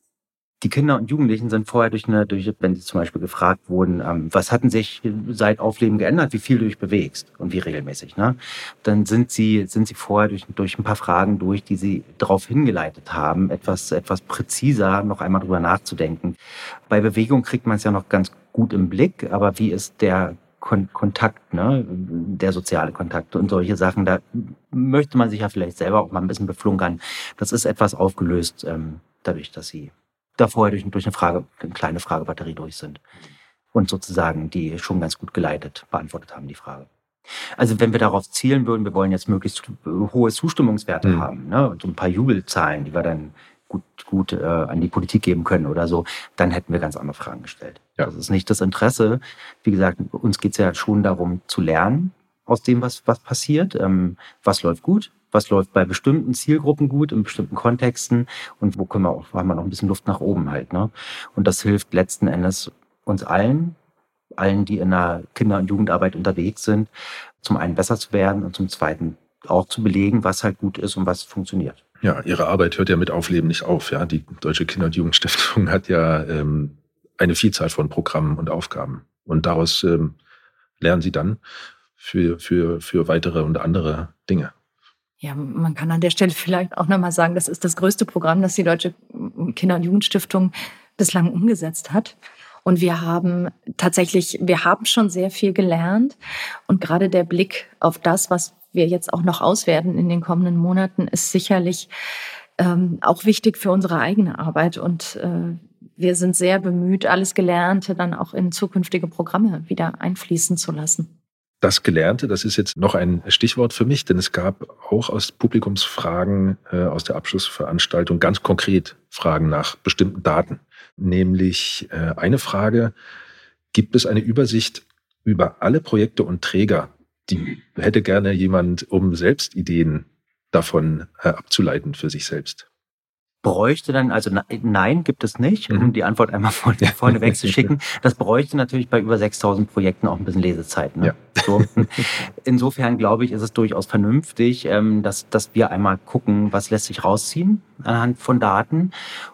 Die Kinder und Jugendlichen sind vorher durch eine, durch, wenn sie zum Beispiel gefragt wurden, ähm, was hatten sich seit Aufleben geändert, wie viel du dich bewegst und wie regelmäßig, ne? Dann sind sie, sind sie vorher durch, durch ein paar Fragen durch, die sie darauf hingeleitet haben, etwas, etwas präziser noch einmal drüber nachzudenken. Bei Bewegung kriegt man es ja noch ganz gut im Blick, aber wie ist der Kon- Kontakt, ne? Der soziale Kontakt und solche Sachen, da möchte man sich ja vielleicht selber auch mal ein bisschen beflunkern. Das ist etwas aufgelöst, ähm, dadurch, dass sie da vorher durch, durch eine Frage, eine kleine Fragebatterie durch sind und sozusagen die schon ganz gut geleitet beantwortet haben, die Frage. Also wenn wir darauf zielen würden, wir wollen jetzt möglichst hohe Zustimmungswerte mhm. haben, ne, und so ein paar Jubelzahlen, die wir dann gut, gut äh, an die Politik geben können oder so, dann hätten wir ganz andere Fragen gestellt. Ja. Das ist nicht das Interesse. Wie gesagt, uns geht es ja schon darum zu lernen aus dem, was, was passiert, ähm, was läuft gut, was läuft bei bestimmten Zielgruppen gut, in bestimmten Kontexten und wo können wir auch, haben wir noch ein bisschen Luft nach oben halt, ne? Und das hilft letzten Endes uns allen, allen, die in der Kinder- und Jugendarbeit unterwegs sind, zum einen besser zu werden und zum zweiten auch zu belegen, was halt gut ist und was funktioniert. Ja, Ihre Arbeit hört ja mit Aufleben nicht auf, ja. Die Deutsche Kinder- und Jugendstiftung hat ja ähm, eine Vielzahl von Programmen und Aufgaben und daraus ähm, lernen Sie dann für, für, für weitere und andere Dinge. Ja, man kann an der Stelle vielleicht auch nochmal sagen, das ist das größte Programm, das die Deutsche Kinder- und Jugendstiftung bislang umgesetzt hat. Und wir haben tatsächlich, wir haben schon sehr viel gelernt. Und gerade der Blick auf das, was wir jetzt auch noch auswerten in den kommenden Monaten, ist sicherlich ähm, auch wichtig für unsere eigene Arbeit. Und äh, wir sind sehr bemüht, alles Gelernte dann auch in zukünftige Programme wieder einfließen zu lassen. Das Gelernte, das ist jetzt noch ein Stichwort für mich, denn es gab auch aus Publikumsfragen äh, aus der Abschlussveranstaltung ganz konkret Fragen nach bestimmten Daten. Nämlich äh, eine Frage, gibt es eine Übersicht über alle Projekte und Träger? Die hätte gerne jemand, um selbst Ideen davon äh, abzuleiten für sich selbst. Bräuchte dann, also nein, gibt es nicht, um Mhm. die Antwort einmal vorne, vorne wegzuschicken. Das bräuchte natürlich bei über sechstausend Projekten auch ein bisschen Lesezeit. Ne? Ja. So. Insofern glaube ich, ist es durchaus vernünftig, ähm, dass, dass wir einmal gucken, was lässt sich rausziehen anhand von Daten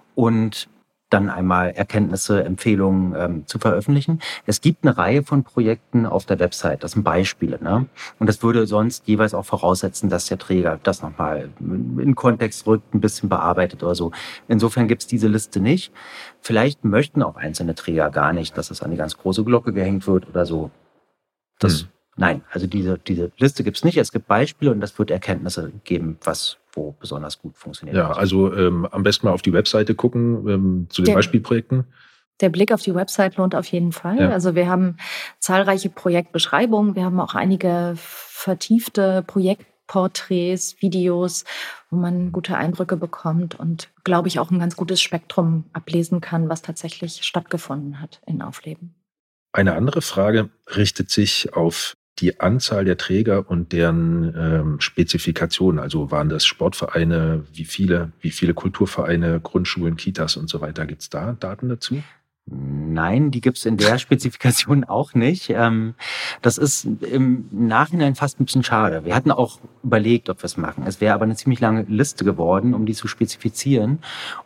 und dann einmal Erkenntnisse, Empfehlungen ähm, zu veröffentlichen. Es gibt eine Reihe von Projekten auf der Website, das sind Beispiele. Ne? Und das würde sonst jeweils auch voraussetzen, dass der Träger das nochmal in Kontext rückt, ein bisschen bearbeitet oder so. Insofern gibt es diese Liste nicht. Vielleicht möchten auch einzelne Träger gar nicht, dass es an die ganz große Glocke gehängt wird oder so. Das, Mhm. Nein, also diese, diese Liste gibt es nicht. Es gibt Beispiele und das wird Erkenntnisse geben, was wo besonders gut funktioniert. Ja, also ähm, am besten mal auf die Webseite gucken ähm, zu den Der- Beispielprojekten. Der Blick auf die Website lohnt auf jeden Fall. Ja. Also wir haben zahlreiche Projektbeschreibungen, wir haben auch einige vertiefte Projektporträts, Videos, wo man gute Eindrücke bekommt und, glaube ich, auch ein ganz gutes Spektrum ablesen kann, was tatsächlich stattgefunden hat in Aufleben. Eine andere Frage richtet sich auf die Anzahl der Träger und deren ähm, Spezifikationen. Also waren das Sportvereine, wie viele, wie viele Kulturvereine, Grundschulen, Kitas und so weiter. Gibt es da Daten dazu? Nein, die gibt's in der Spezifikation auch nicht. Ähm, das ist im Nachhinein fast ein bisschen schade. Wir hatten auch überlegt, ob wir es machen. Es wäre aber eine ziemlich lange Liste geworden, um die zu spezifizieren.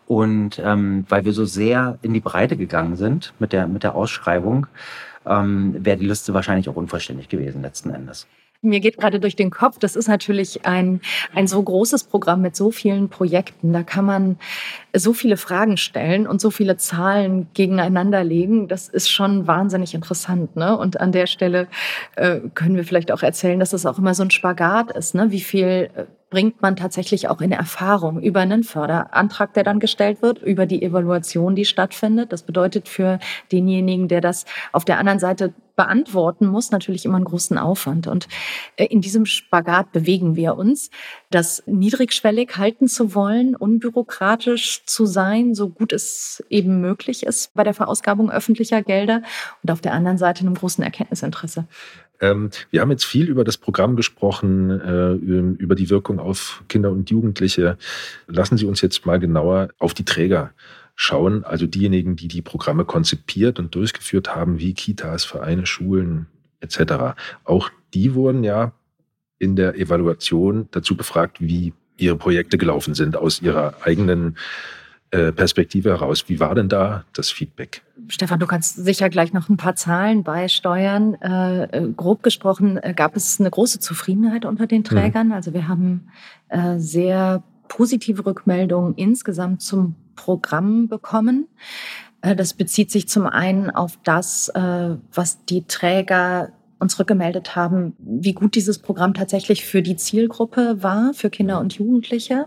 Und ähm, weil wir so sehr in die Breite gegangen sind mit der, mit der Ausschreibung, ähm, wäre die Liste wahrscheinlich auch unvollständig gewesen letzten Endes. Mir geht gerade durch den Kopf, das ist natürlich ein, ein so großes Programm mit so vielen Projekten. Da kann man so viele Fragen stellen und so viele Zahlen gegeneinander legen. Das ist schon wahnsinnig interessant, ne? Und an der Stelle äh, können wir vielleicht auch erzählen, dass das auch immer so ein Spagat ist, ne? Wie viel äh, bringt man tatsächlich auch in Erfahrung über einen Förderantrag, der dann gestellt wird, über die Evaluation, die stattfindet. Das bedeutet für denjenigen, der das auf der anderen Seite beantworten muss, natürlich immer einen großen Aufwand. Und in diesem Spagat bewegen wir uns, das niedrigschwellig halten zu wollen, unbürokratisch zu sein, so gut es eben möglich ist bei der Verausgabung öffentlicher Gelder und auf der anderen Seite einem großen Erkenntnisinteresse. Ähm, wir haben jetzt viel über das Programm gesprochen, äh, über die Wirkung auf Kinder und Jugendliche. Lassen Sie uns jetzt mal genauer auf die Träger schauen, also diejenigen, die die Programme konzipiert und durchgeführt haben, wie Kitas, Vereine, Schulen et cetera. Auch die wurden ja in der Evaluation dazu befragt, wie ihre Projekte gelaufen sind, aus ihrer eigenen äh, Perspektive heraus. Wie war denn da das Feedback? Stefan, du kannst sicher gleich noch ein paar Zahlen beisteuern. Äh, grob gesprochen äh, gab es eine große Zufriedenheit unter den Trägern. Mhm. Also wir haben äh, sehr positive Rückmeldungen insgesamt zum Programm bekommen. Äh, das bezieht sich zum einen auf das, äh, was die Träger uns rückgemeldet haben, wie gut dieses Programm tatsächlich für die Zielgruppe war, für Kinder und Jugendliche.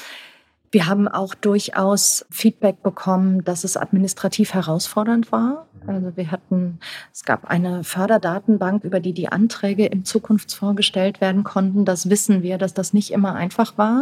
Wir haben auch durchaus Feedback bekommen, dass es administrativ herausfordernd war. Also wir hatten, es gab eine Förderdatenbank, über die die Anträge im Zukunftsfonds gestellt werden konnten. Das wissen wir, dass das nicht immer einfach war.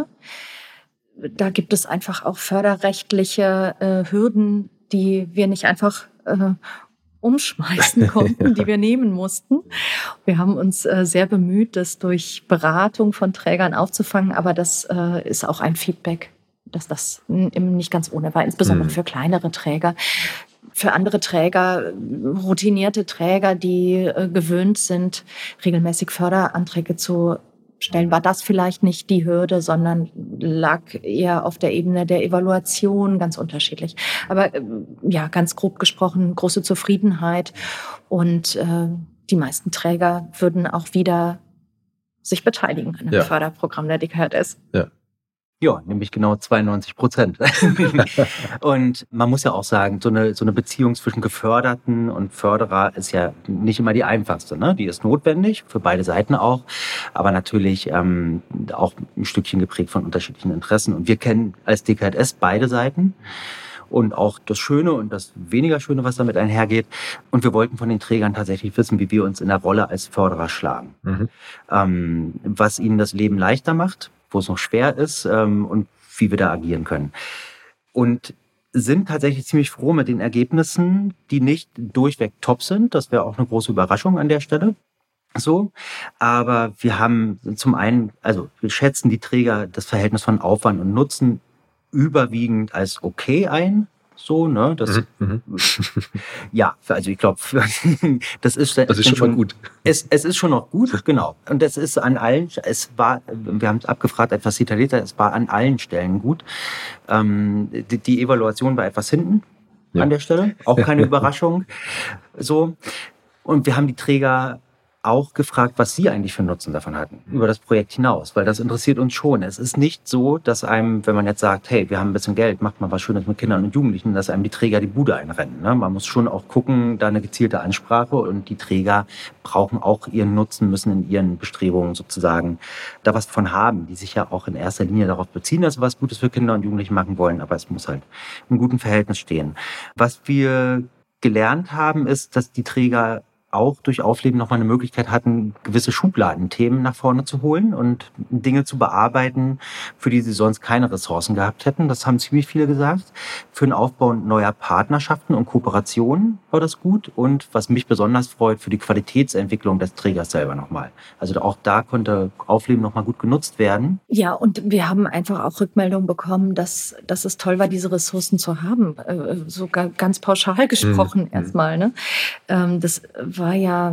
Da gibt es einfach auch förderrechtliche äh, Hürden, die wir nicht einfach äh, umschmeißen konnten, die wir nehmen mussten. Wir haben uns äh, sehr bemüht, das durch Beratung von Trägern aufzufangen, aber das äh, ist auch ein Feedback, dass das nicht ganz ohne war, insbesondere mhm. für kleinere Träger. Für andere Träger, routinierte Träger, die äh, gewöhnt sind, regelmäßig Förderanträge zu stellen, war das vielleicht nicht die Hürde, sondern lag eher auf der Ebene der Evaluation, ganz unterschiedlich. Aber äh, ja, ganz grob gesprochen, große Zufriedenheit und äh, die meisten Träger würden auch wieder sich beteiligen an einem ja. Förderprogramm der D K J S. Ja. Ja, nämlich genau zweiundneunzig Prozent. Und man muss ja auch sagen, so eine, so eine Beziehung zwischen Geförderten und Förderer ist ja nicht immer die einfachste. Ne? Die ist notwendig, für beide Seiten auch, aber natürlich ähm, auch ein Stückchen geprägt von unterschiedlichen Interessen. Und wir kennen als D K J S beide Seiten. und auch das Schöne und das weniger Schöne, was damit einhergeht. Und wir wollten von den Trägern tatsächlich wissen, wie wir uns in der Rolle als Förderer schlagen. Mhm. Ähm, was ihnen das Leben leichter macht, wo es noch schwer ist ähm, und wie wir da agieren können. Und sind tatsächlich ziemlich froh mit den Ergebnissen, die nicht durchweg top sind. Das wäre auch eine große Überraschung an der Stelle. So, aber wir haben zum einen, also wir schätzen die Träger das Verhältnis von Aufwand und Nutzen überwiegend als okay ein. So, ne, das, mhm. ja, also ich glaube, das ist, das ist schon, schon gut. Es, es ist schon noch gut, genau. Und das ist an allen, es war, wir haben es abgefragt, etwas detaillierter, es war an allen Stellen gut. Ähm, die, die Evaluation war etwas hinten ja. an der Stelle, auch keine Überraschung. So. Und wir haben die Träger auch gefragt, was sie eigentlich für Nutzen davon hatten, über das Projekt hinaus, weil das interessiert uns schon. Es ist nicht so, dass einem, wenn man jetzt sagt, hey, wir haben ein bisschen Geld, macht mal was Schönes mit Kindern und Jugendlichen, dass einem die Träger die Bude einrennen. Ne? Man muss schon auch gucken, da eine gezielte Ansprache, und die Träger brauchen auch ihren Nutzen, müssen in ihren Bestrebungen sozusagen da was von haben, die sich ja auch in erster Linie darauf beziehen, dass sie was Gutes für Kinder und Jugendliche machen wollen, aber es muss halt im guten Verhältnis stehen. Was wir gelernt haben, ist, dass die Träger auch durch Aufleben nochmal eine Möglichkeit hatten, gewisse Schubladenthemen nach vorne zu holen und Dinge zu bearbeiten, für die sie sonst keine Ressourcen gehabt hätten. Das haben ziemlich viele gesagt. Für den Aufbau neuer Partnerschaften und Kooperationen war das gut. Und was mich besonders freut, für die Qualitätsentwicklung des Trägers selber nochmal. Also auch da konnte Aufleben nochmal gut genutzt werden. Ja, und wir haben einfach auch Rückmeldungen bekommen, dass, dass es toll war, diese Ressourcen zu haben. Sogar ganz pauschal gesprochen mhm. erstmal. Ne? Das war ja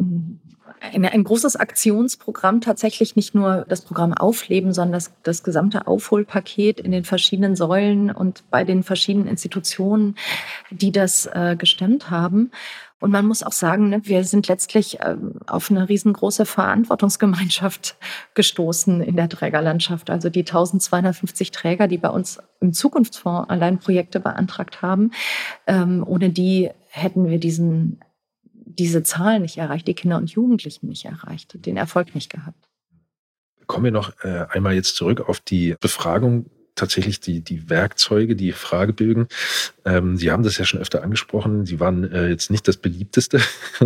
ein, ein großes Aktionsprogramm, tatsächlich nicht nur das Programm Aufleben, sondern das, das gesamte Aufholpaket in den verschiedenen Säulen und bei den verschiedenen Institutionen, die das äh, gestemmt haben. Und man muss auch sagen, ne, wir sind letztlich äh, auf eine riesengroße Verantwortungsgemeinschaft gestoßen in der Trägerlandschaft. Also die eintausendzweihundertfünfzig Träger, die bei uns im Zukunftsfonds allein Projekte beantragt haben, ähm, ohne die hätten wir diesen diese Zahlen nicht erreicht, die Kinder und Jugendlichen nicht erreicht, den Erfolg nicht gehabt. Kommen wir noch äh, einmal jetzt zurück auf die Befragung, tatsächlich die, die Werkzeuge, die Fragebögen. Ähm, Sie haben das ja schon öfter angesprochen, Sie waren äh, jetzt nicht das beliebteste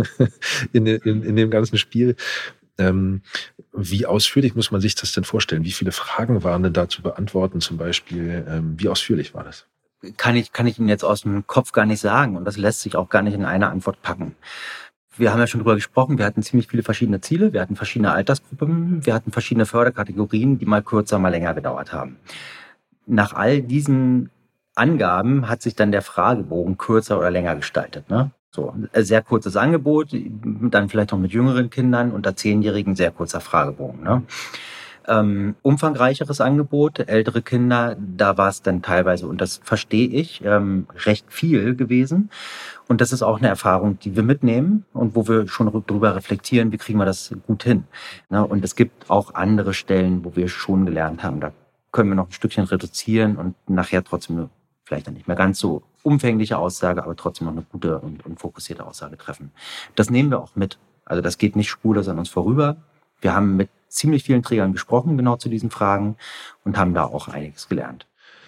in, in, in dem ganzen Spiel. Ähm, wie ausführlich muss man sich das denn vorstellen? Wie viele Fragen waren denn da zu beantworten zum Beispiel? Ähm, wie ausführlich war das? Kann ich, kann ich Ihnen jetzt aus dem Kopf gar nicht sagen. Und das lässt sich auch gar nicht in eine Antwort packen. Wir haben ja schon drüber gesprochen, wir hatten ziemlich viele verschiedene Ziele, wir hatten verschiedene Altersgruppen, wir hatten verschiedene Förderkategorien, die mal kürzer, mal länger gedauert haben. Nach all diesen Angaben hat sich dann der Fragebogen kürzer oder länger gestaltet. Ne? So, ein sehr kurzes Angebot, dann vielleicht noch mit jüngeren Kindern, unter Zehnjährigen sehr kurzer Fragebogen. Ne? Ähm, umfangreicheres Angebot, ältere Kinder, da war es dann teilweise, und das verstehe ich, ähm, recht viel gewesen. Und das ist auch eine Erfahrung, die wir mitnehmen und wo wir schon drüber reflektieren, wie kriegen wir das gut hin. Ne? Und es gibt auch andere Stellen, wo wir schon gelernt haben, da können wir noch ein Stückchen reduzieren und nachher trotzdem eine, vielleicht dann nicht mehr ganz so umfängliche Aussage, aber trotzdem noch eine gute und, und fokussierte Aussage treffen. Das nehmen wir auch mit. Also das geht nicht spurlos an uns vorüber. Wir haben mit ziemlich vielen Trägern gesprochen, genau zu diesen Fragen, und haben da auch einiges gelernt.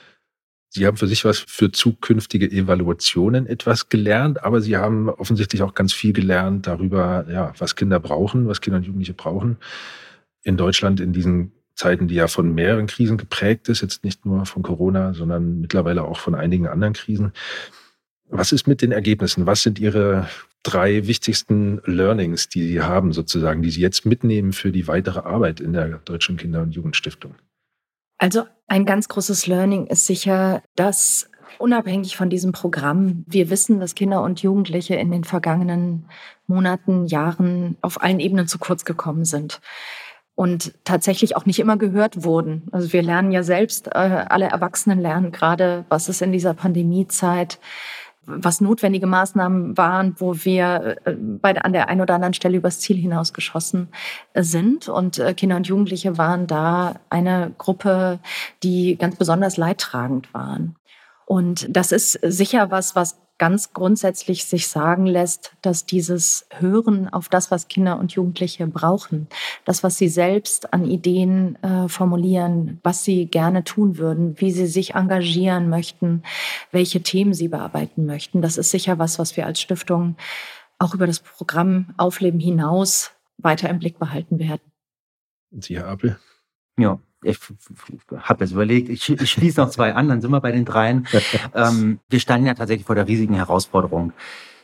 Sie haben für sich was für zukünftige Evaluationen etwas gelernt, aber Sie haben offensichtlich auch ganz viel gelernt darüber, ja, was Kinder brauchen, was Kinder und Jugendliche brauchen. In Deutschland in diesen Zeiten, die ja von mehreren Krisen geprägt ist, jetzt nicht nur von Corona, sondern mittlerweile auch von einigen anderen Krisen. Was ist mit den Ergebnissen? Was sind Ihre drei wichtigsten Learnings, die Sie haben sozusagen, die Sie jetzt mitnehmen für die weitere Arbeit in der Deutschen Kinder- und Jugendstiftung? Also ein ganz großes Learning ist sicher, dass unabhängig von diesem Programm wir wissen, dass Kinder und Jugendliche in den vergangenen Monaten, Jahren auf allen Ebenen zu kurz gekommen sind und tatsächlich auch nicht immer gehört wurden. Also wir lernen ja selbst, äh, alle Erwachsenen lernen gerade, was ist in dieser Pandemiezeit, was notwendige Maßnahmen waren, wo wir bei, an der einen oder anderen Stelle übers Ziel hinausgeschossen sind. Und Kinder und Jugendliche waren da eine Gruppe, die ganz besonders leidtragend waren. Und das ist sicher was, was ganz grundsätzlich sich sagen lässt, dass dieses Hören auf das, was Kinder und Jugendliche brauchen, das, was sie selbst an Ideen äh, formulieren, was sie gerne tun würden, wie sie sich engagieren möchten, welche Themen sie bearbeiten möchten, das ist sicher was, was wir als Stiftung auch über das Programm Aufleben hinaus weiter im Blick behalten werden. Und Sie, Herr Apel? Ja, ich habe jetzt überlegt, ich, ich schließe noch zwei an, dann sind wir bei den dreien. ähm, wir standen ja tatsächlich vor der riesigen Herausforderung.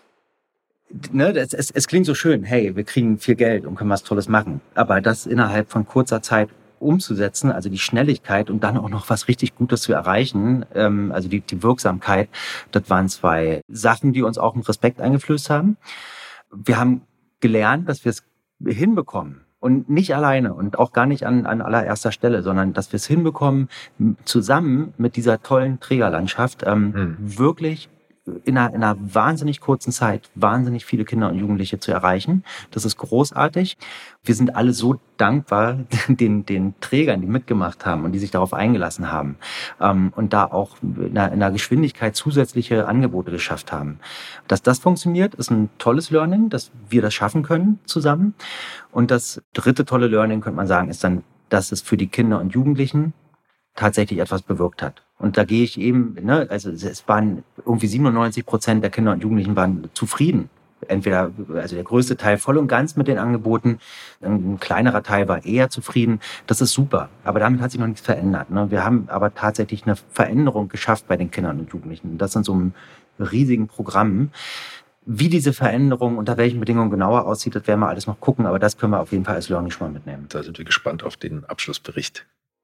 Ne, es, es, es klingt so schön, hey, wir kriegen viel Geld und können was Tolles machen. Aber das innerhalb von kurzer Zeit umzusetzen, also die Schnelligkeit und dann auch noch was richtig Gutes zu erreichen, ähm, also die, die Wirksamkeit, das waren zwei Sachen, die uns auch einen Respekt eingeflößt haben. Wir haben gelernt, dass wir es hinbekommen, und nicht alleine und auch gar nicht an, an allererster Stelle, sondern dass wir es hinbekommen, zusammen mit dieser tollen Trägerlandschaft ähm, hm. wirklich in einer, in einer wahnsinnig kurzen Zeit wahnsinnig viele Kinder und Jugendliche zu erreichen. Das ist großartig. Wir sind alle so dankbar den, den Trägern, die mitgemacht haben und die sich darauf eingelassen haben ähm, und da auch in einer, in einer Geschwindigkeit zusätzliche Angebote geschafft haben. Dass das funktioniert, ist ein tolles Learning, dass wir das schaffen können zusammen. Und das dritte tolle Learning, könnte man sagen, ist dann, dass es für die Kinder und Jugendlichen tatsächlich etwas bewirkt hat. Und da gehe ich eben, ne, also es waren irgendwie siebenundneunzig Prozent der Kinder und Jugendlichen waren zufrieden. Entweder, also der größte Teil voll und ganz mit den Angeboten, ein kleinerer Teil war eher zufrieden. Das ist super. Aber damit hat sich noch nichts verändert. Ne? Wir haben aber tatsächlich eine Veränderung geschafft bei den Kindern und Jugendlichen. Das in so einem riesigen Programm. Wie diese Veränderung unter welchen Bedingungen genauer aussieht, das werden wir alles noch gucken. Aber das können wir auf jeden Fall als Learning schon mal mitnehmen. Da sind wir gespannt auf den Abschlussbericht.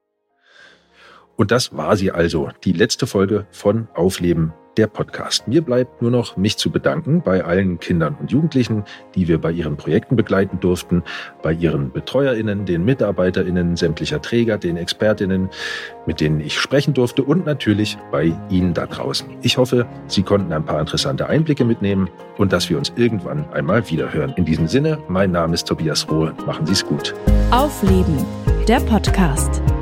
Und das war sie also, die letzte Folge von Aufleben, der Podcast. Mir bleibt nur noch, mich zu bedanken bei allen Kindern und Jugendlichen, die wir bei ihren Projekten begleiten durften, bei ihren BetreuerInnen, den MitarbeiterInnen sämtlicher Träger, den ExpertInnen, mit denen ich sprechen durfte und natürlich bei Ihnen da draußen. Ich hoffe, Sie konnten ein paar interessante Einblicke mitnehmen und dass wir uns irgendwann einmal wiederhören. In diesem Sinne, mein Name ist Tobias Rohe. Machen Sie es gut. Aufleben, der Podcast.